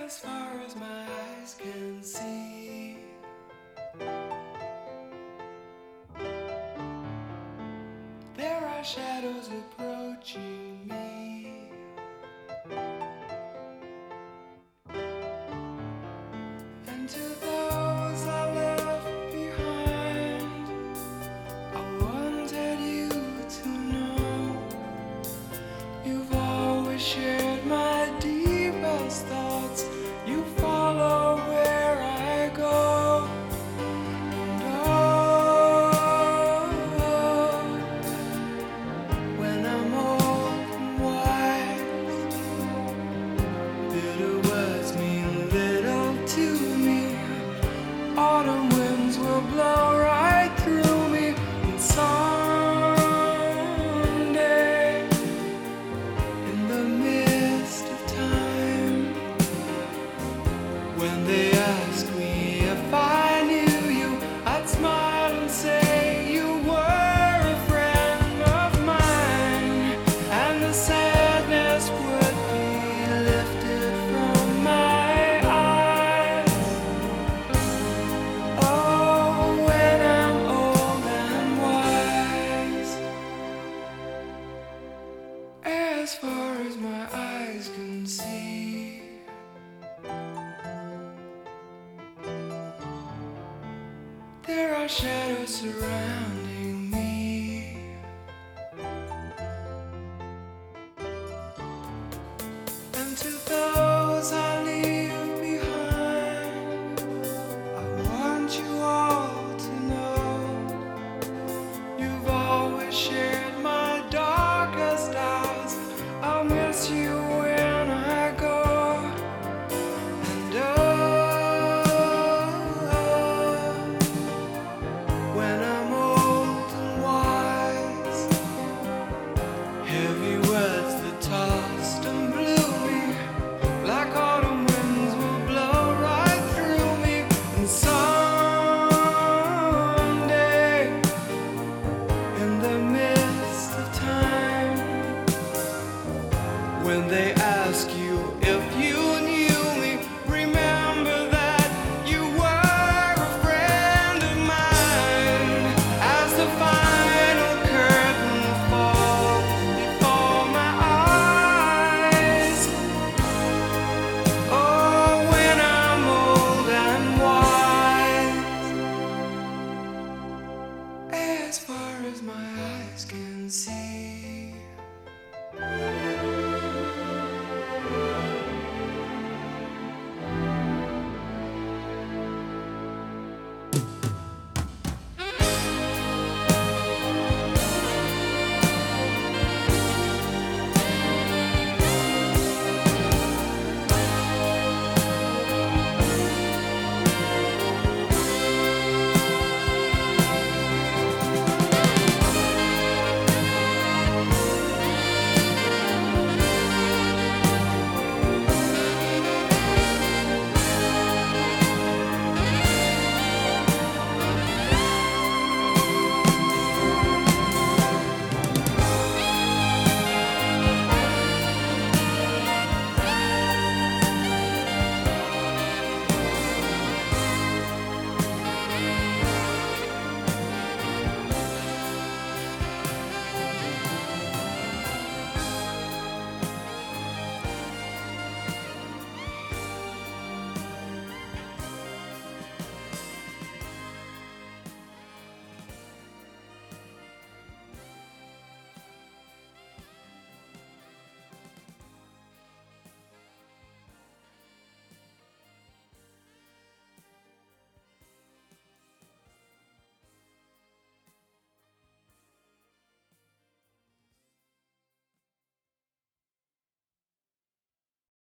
As far as my eyes can see, there are shadows approaching me, and to those I left behind, I wanted you to know you've always shared my deepest thoughts. You follow where I go. And oh, when I'm old and wise, bitter words mean little to me. Autumn winds will blow right through me. And someday, in the midst of time, when they ask me if I knew you, I'd smile and say you were a friend of mine, and the sadness would be lifted from my eyes. Oh, when I'm old and wise, as far as my eyes can see, there are shadows surrounding